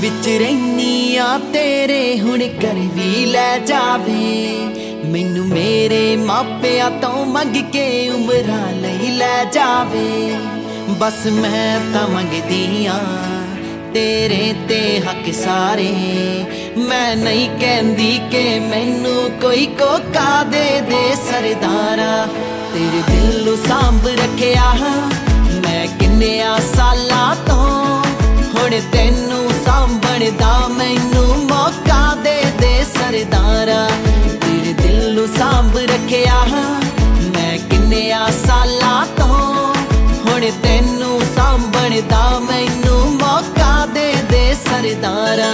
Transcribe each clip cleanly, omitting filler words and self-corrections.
ਵਿੱਚ ਰਹਿਨੀ ਆ ਤੇਰੇ ਹੁਣ ਘਰ ਵੀ ਲੈ ਜਾਵੇ ਮੈਨੂੰ ਮੇਰੇ ਮਾਪਿਆਂ ਤੋਂ ਮੰਗ ਕੇ ਉਮਰਾਂ ਲਈ ਲੈ ਜਾਵੇ ਬਸ ਮੈਂ ਤਾਂ ਮੰਗਦੀ ਆ ਤੇਰੇ ਤੇ ਹੱਕ ਸਾਰੇ ਮੈਂ ਨਹੀਂ ਕਹਿੰਦੀ ਕਿ ਮੈਨੂੰ ਕੋਈ ਕੋਕਾ ਦੇ ਸਰਦਾਰਾ ਤੇਰੇ ਦਿਲ ਨੂੰ ਸਾਂਭ ਰੱਖਿਆ ਮੈਂ ਕਿੰਨਿਆਂ ਸਾਲਾਂ ਤੋਂ ਹੁਣ ਤੈਨੂੰ ਸਾਂਭਣ ਦਾ ਮੈਨੂੰ ਮੌਕਾ ਦੇ ਸਰਦਾਰਾ ਤੇਰੇ ਦਿਲ ਨੂੰ ਸਾਂਭ ਰੱਖਿਆ ਮੈਂ ਕਿੰਨਿਆਂ ਸਾਲਾਂ ਤੋਂ ਹੁਣ ਤੈਨੂੰ ਸਾਂਭਣ ਦਾ ਮੈਨੂੰ ਮੌਕਾ ਦੇ ਸਰਦਾਰਾ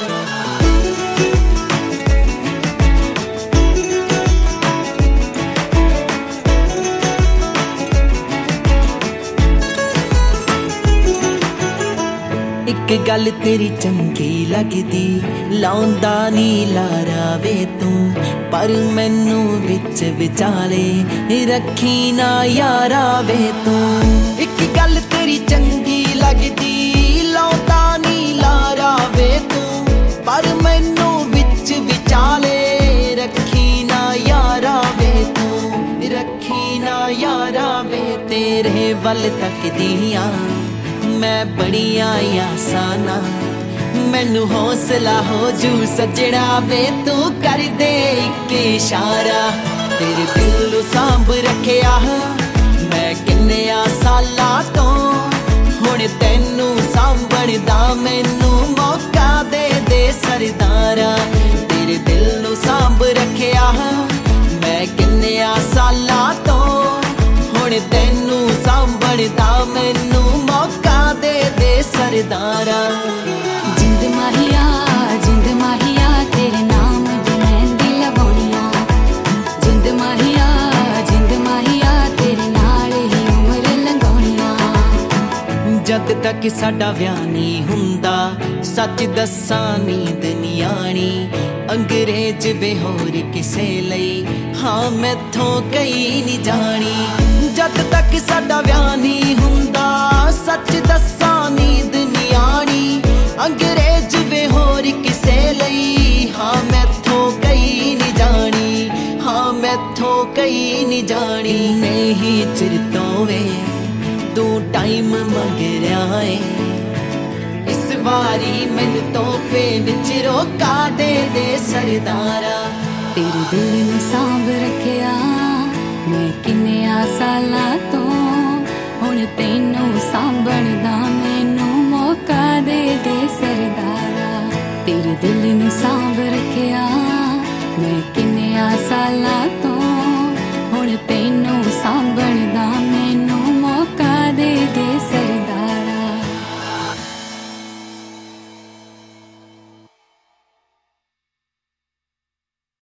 ਇੱਕ ਗੱਲ ਤੇਰੀ ਚੰਗੀ ਲੱਗਦੀ ਲਾਉਂਦਾ ਨੀ ਲਾਰਾ ਵੇ ਤੂੰ ਪਰ ਮੈਨੂੰ ਵਿੱਚ ਵਿਚਾਲੇ ਰੱਖੀ ਨਾ ਯਾਰਾ ਵੇ ਤੂੰ ਇੱਕ ਗੱਲ ਤੇਰੀ ਚੰਗੀ ਲੱਗਦੀ ਲਾਉਂਦਾ ਨੀ ਲਾਰਾ ਵੇ ਤੂੰ ਪਰ ਮੈਨੂੰ ਵਿੱਚ ਵਿਚਾਲੇ ਰੱਖੀ ਨਾ ਯਾਰਾ ਵੇ ਤੂੰ ਰੱਖੀ ਨਾ ਯਾਰਾ ਵੇ ਤੇਰੇ ਵੱਲ ਤੱਕਦੀ ਆਂ ਮੈਂ ਬੜੀਆਂ ਆਸਾਂ ਨਾਲ ਮੈਨੂੰ ਹੌਸਲਾ ਹੋ ਜੂ ਸੱਜਣਾ ਵੇ ਤੂੰ ਕਰ ਦੇ ਇੱਕ ਇਸ਼ਾਰਾ ਤੇਰੇ ਦਿਲ ਨੂੰ ਸਾਂਭ ਰੱਖਿਆ ਮੈਂ ਕਿੰਨਿਆਂ ਸਾਲਾਂ ਤੋਂ ਹੁਣ ਤੈਨੂੰ ਸਾਂਭਣ ਦਾ ਮੈਨੂੰ ਮੌਕਾ ਦੇ ਸਰਦਾਰਾ ਤੇਰੇ ਦਿਲ ਨੂੰ ਸਾਂਭ ਰੱਖਿਆ ਮੈਂ ਕਿੰਨਿਆਂ ਸਾਲਾਂ ਤੋਂ ਹੁਣ ਤੈਨੂੰ ਸਾਂਭਣ ਦਾ ਮੈਨੂੰ ਮੌਕਾ ਦੇ ਸਰਦਾਰਾ ਜਿੰਦ ਮਾਹੀਆ ਤੇਰੇ ਨਾਮ ਦੀ ਮਹਿੰਦੀ ਲਵਾਉਣੀਆਂ ਜਿੰਦ ਮਾਹੀਆ ਤੇਰੇ ਨਾਲ ਹੀ ਉਮਰ ਲੰਘਾਉਣੀਆਂ ਜਦ ਤੱਕ ਸਾਡਾ ਵਿਆਹ ਨਹੀਂ ਹੁੰਦਾ ਸੱਚ ਦੱਸਾਂ ਨੀਂਦ ਨੀ ਆਣੀ ਅੰਗਰੇਜ਼ ਵੇ ਹੋਰ ਕਿਸੇ ਲਈ ਹਾਂ ਮੈਥੋਂ ਕਈ ਨਹੀਂ ਜਾਣੀ ਜਦ ਤੱਕ ਸਾਡਾ ਵਿਆਹ ਨਹੀਂ ਹੁੰਦਾ ਸੱਚ ਦੱਸਾਂ ਨੀਂਦ ਨੀ ਆਣੀ ਅੰਗਰੇਜ਼ ਵੇ ਹੋਰ ਕਿਸੇ ਲਈ ਹਾਂ ਮੈਥੋਂ ਕਈ ਨਹੀਂ ਜਾਣੀ ਹਾਂ ਮੈਥੋਂ ਕਈ ਨਹੀਂ ਜਾਣੀ ਨਹੀਂ ਚਿਰ ਤੋਂ ਵੇ ਤੂੰ ਟਾਈਮ ਮੰਗ ਰਿਹਾ ਏ ਇਸ ਵਾਰੀ ਮੈਨੂੰ ਤੋਹਫੇ ਵਿੱਚ ਰੋਕਾ ਦੇ ਸਰਦਾਰਾ ਤੇਰੇ ਦਿਲ ਨੂੰ ਸਾਂਭ ਰੱਖਿਆ ਮੈਂ ਕਿੰਨਿਆਂ ਸਾਲਾਂ ਤੋਂ ਹੁਣ ਤੈਨੂੰ ਸਾਂਭਣ ਦਾ ਮੈਨੂੰ ਮੌਕਾ ਦੇ ਸਰਦਾਰਾ ਤੇਰੇ ਦਿਲ ਨੂੰ ਸਾਂਭ ਰੱਖਿਆ ਮੈਂ ਕਿੰਨਿਆਂ ਸਾਲਾਂ ਤੋਂ